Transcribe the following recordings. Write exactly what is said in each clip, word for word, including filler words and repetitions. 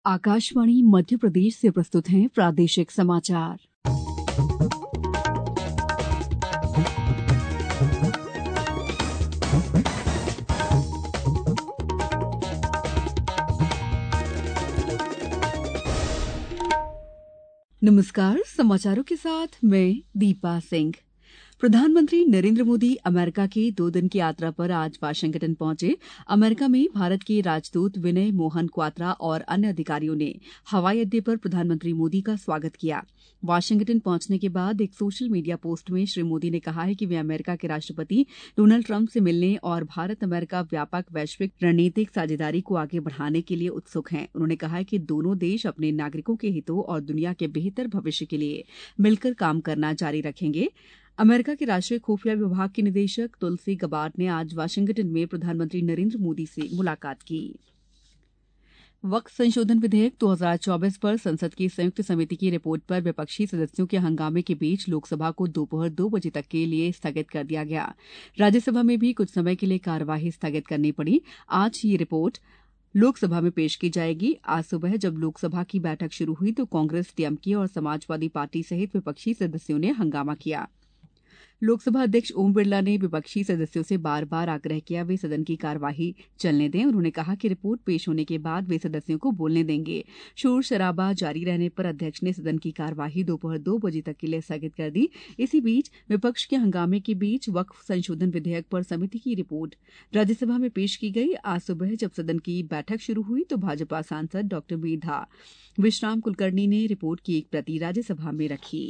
आकाशवाणी मध्य प्रदेश से प्रस्तुत हैं प्रादेशिक समाचार। नमस्कार, समाचारों के साथ मैं दीपा सिंह। प्रधानमंत्री नरेंद्र मोदी अमेरिका की दो दिन की यात्रा पर आज वाशिंगटन पहुंचे। अमेरिका में भारत के राजदूत विनय मोहन क्वात्रा और अन्य अधिकारियों ने हवाई अड्डे पर प्रधानमंत्री मोदी का स्वागत किया। वाशिंगटन पहुंचने के बाद एक सोशल मीडिया पोस्ट में श्री मोदी ने कहा है कि वे अमेरिका के राष्ट्रपति डोनाल्ड ट्रंप से मिलने और भारत अमेरिका व्यापक वैश्विक रणनीतिक साझेदारी को आगे बढ़ाने के लिए उत्सुक हैं। उन्होंने कहा है कि दोनों देश अपने नागरिकों के हितों और दुनिया के बेहतर भविष्य के लिए मिलकर काम करना जारी रखेंगे। अमेरिका के राष्ट्रीय खुफिया विभाग की निदेशक तुलसी गबार्ड ने आज वाशिंगटन में प्रधानमंत्री नरेंद्र मोदी से मुलाकात की। वक्फ संशोधन विधेयक दो हज़ार चौबीस पर संसद की संयुक्त समिति की रिपोर्ट पर विपक्षी सदस्यों के हंगामे के बीच लोकसभा को दोपहर दो बजे तक के लिए स्थगित कर दिया गया। राज्यसभा में भी कुछ समय के लिए कार्यवाही स्थगित करनी पड़ी। आज ये रिपोर्ट लोकसभा में पेश की जाएगी। आज सुबह जब लोकसभा की बैठक शुरू हुई तो कांग्रेस, डीएमके और समाजवादी पार्टी सहित विपक्षी सदस्यों ने हंगामा किया। लोकसभा अध्यक्ष ओम बिरला ने विपक्षी सदस्यों से बार बार आग्रह किया वे सदन की कार्यवाही चलने दें। उन्होंने कहा कि रिपोर्ट पेश होने के बाद वे सदस्यों को बोलने देंगे। शोर शराबा जारी रहने पर अध्यक्ष ने सदन की कार्यवाही दोपहर दो बजे तक के लिए स्थगित कर दी। इसी बीच विपक्ष के हंगामे के बीच वक्फ संशोधन विधेयक पर समिति की रिपोर्ट राज्यसभा में पेश की गई। आज सुबह जब सदन की बैठक शुरू हुई तो भाजपा सांसद डॉक्टर मेधा विश्राम कुलकर्णी ने रिपोर्ट की एक प्रति राज्यसभा में रखी।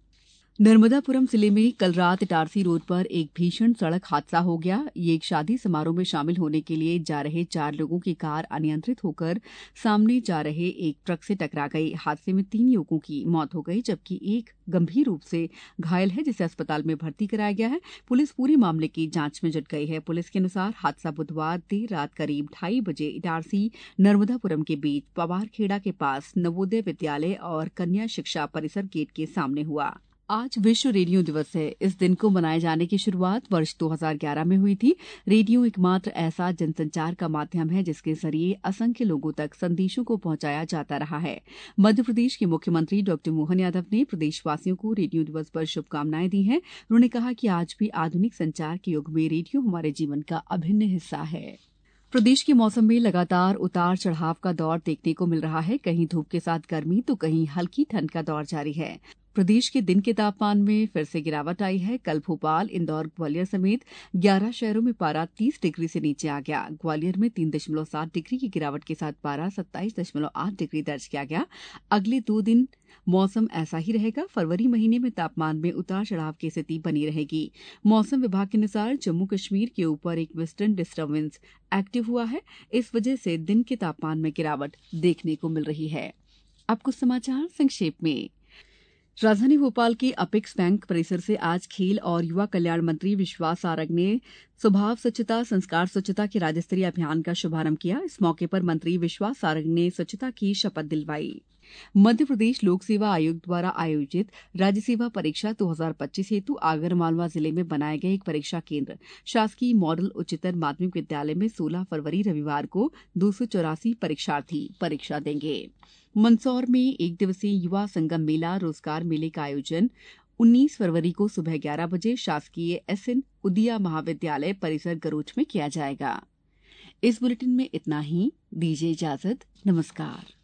नर्मदापुरम जिले में कल रात इटारसी रोड पर एक भीषण सड़क हादसा हो गया। ये एक शादी समारोह में शामिल होने के लिए जा रहे चार लोगों की कार अनियंत्रित होकर सामने जा रहे एक ट्रक से टकरा गई। हादसे में तीन युवकों की मौत हो गई जबकि एक गंभीर रूप से घायल है जिसे अस्पताल में भर्ती कराया गया है। पुलिस पूरे मामले की जांच में जुट गई है। पुलिस के अनुसार हादसा बुधवार देर रात करीब ढाई बजे इटारसी नर्मदापुरम के बीच पवारखेड़ा के पास नवोदय विद्यालय और कन्या शिक्षा परिसर गेट के सामने हुआ। आज विश्व रेडियो दिवस है। इस दिन को मनाए जाने की शुरुआत वर्ष दो हज़ार ग्यारह में हुई थी। रेडियो एकमात्र ऐसा जनसंचार का माध्यम है जिसके जरिए असंख्य लोगों तक संदेशों को पहुंचाया जाता रहा है। मध्य प्रदेश के मुख्यमंत्री डॉक्टर मोहन यादव ने प्रदेशवासियों को रेडियो दिवस पर शुभकामनाएं दी हैं। उन्होंने कहा कि आज भी आधुनिक संचार के युग में रेडियो हमारे जीवन का अभिन्न हिस्सा है। प्रदेश के मौसम में लगातार उतार चढ़ाव का दौर देखने को मिल रहा है। कहीं धूप के साथ गर्मी तो कहीं हल्की ठंड का दौर जारी है। प्रदेश के दिन के तापमान में फिर से गिरावट आई है। कल भोपाल, इंदौर, ग्वालियर समेत ग्यारह शहरों में पारा तीस डिग्री से नीचे आ गया। ग्वालियर में तीन दशमलव सात डिग्री की गिरावट के साथ पारा सत्ताईस दशमलव आठ डिग्री दर्ज किया गया। अगले दो दिन मौसम ऐसा ही रहेगा। फरवरी महीने में तापमान में उतार चढ़ाव की स्थिति बनी रहेगी। मौसम विभाग के अनुसार जम्मू कश्मीर के ऊपर एक वेस्टर्न डिस्टर्बेंस एक्टिव हुआ है। इस वजह से दिन के तापमान में गिरावट देखने को मिल रही है। अब कुछ समाचार संक्षेप में। राजधानी भोपाल के अपेक्स बैंक परिसर से आज खेल और युवा कल्याण मंत्री विश्वास सारंग ने स्वभाव स्वच्छता संस्कार स्वच्छता के राज्य स्तरीय अभियान का शुभारंभ किया। इस मौके पर मंत्री विश्वास सारंग ने स्वच्छता की शपथ दिलवाई। मध्य प्रदेश लोक सेवा आयोग द्वारा आयोजित राज्य सेवा परीक्षा दो हज़ार पच्चीस हेतु आगरमालवा जिले में बनाए गए एक परीक्षा केंद्र शासकीय मॉडल उच्चतर माध्यमिक विद्यालय में सोलह फरवरी रविवार को दो सौ चौरासी परीक्षार्थी परीक्षा देंगे। मंदसौर में एक दिवसीय युवा संगम मेला रोजगार मेले का आयोजन उन्नीस फरवरी को सुबह ग्यारह बजे शासकीय एस एन उदिया महाविद्यालय परिसर गरोच में किया जाएगा। इस बुलेटिन में इतना ही। दीजिए इजाजत। नमस्कार।